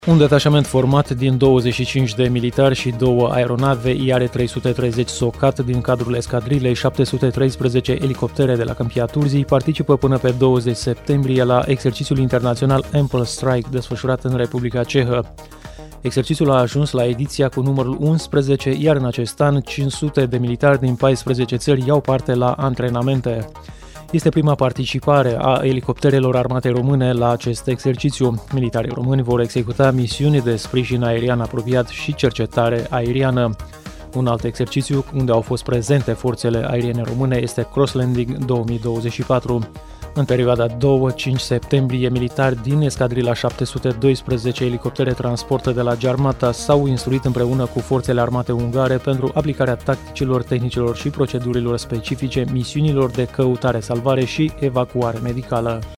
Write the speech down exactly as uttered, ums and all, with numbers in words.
Un detașament format din douăzeci și cinci de militari și două aeronave I R trei sute treizeci Socat din cadrul escadrilei șapte sute treisprezece elicoptere de la Câmpia Turzii participă până pe douăzeci septembrie la exercițiul internațional Ample Strike desfășurat în Republica Cehă. Exercițiul a ajuns la ediția cu numărul unsprezece, iar în acest an cinci sute de militari din paisprezece țări iau parte la antrenamente. Este prima participare a elicopterelor armatei române la acest exercițiu. Militarii români vor executa misiuni de sprijin aerian apropiat și cercetare aeriană. Un alt exercițiu unde au fost prezente forțele aeriene române este Crosslanding două mii douăzeci și patru. În perioada doi-cinci septembrie, militari din escadrila șapte sute doisprezece elicoptere transportă de la Giarmata s-au instruit împreună cu forțele armate ungare pentru aplicarea tacticilor, tehnicilor și procedurilor specifice misiunilor de căutare, salvare și evacuare medicală.